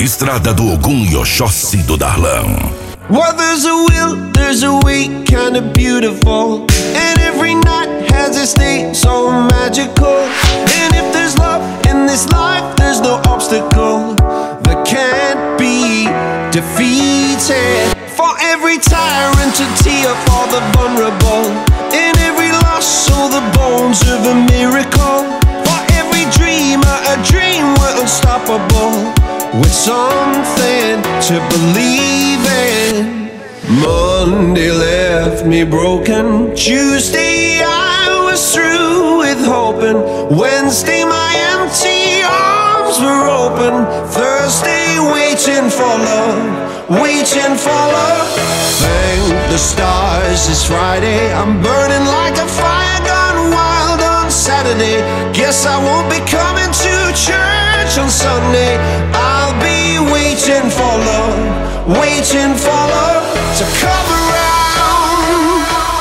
Estrada do Ogum e Oxóssi do Darlan. Well, there's a will, there's a way, kinda beautiful. And every night has its day, so magical. And if there's love in this life, there's no obstacle that can't be defeated. For every tyrant to tear for the vulnerable. In every loss, so the bones of a miracle. For every dreamer, a dream we're unstoppable. With something to believe in. Monday left me broken. Tuesday I was through with hoping. Wednesday my empty arms were open. Thursday waiting for love, waiting for love. Thank the stars it's Friday. I'm burning like a fire gone wild on Saturday. Guess I won't be coming to church on Sunday. I'll be waiting for love, waiting for love to come around.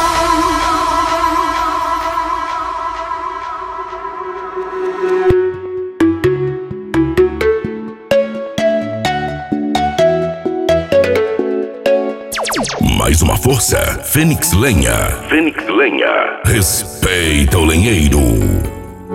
Mais uma força, Fênix Lenha. Fênix Lenha. Respeita o lenheiro.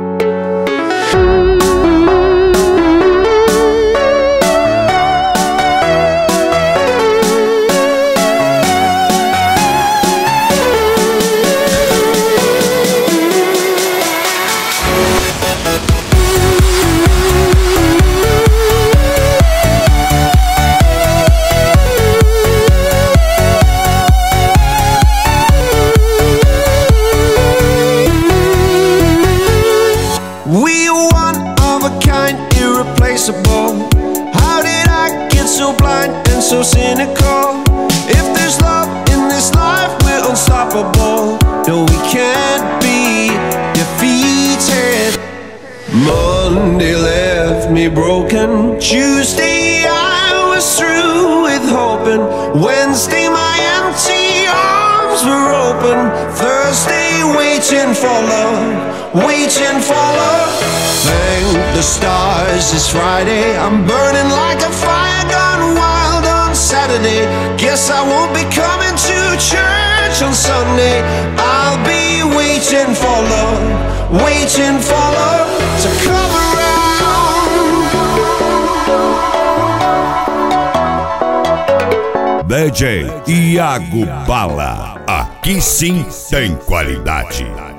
How did I get so blind and so cynical? If there's love in this life, we're unstoppable. No, we can't be defeated. Monday left me broken. Tuesday I was through with hoping. Wednesday my empty arms were open. Thursday waiting for love, waiting for love. Thank the stars it's Friday. I'm burning like a fire gone wild on Saturday. Guess I won't be coming to church on Sunday. I'll be waiting for love, waiting for love to come around. DJ Iago Bala. Aqui sim tem qualidade.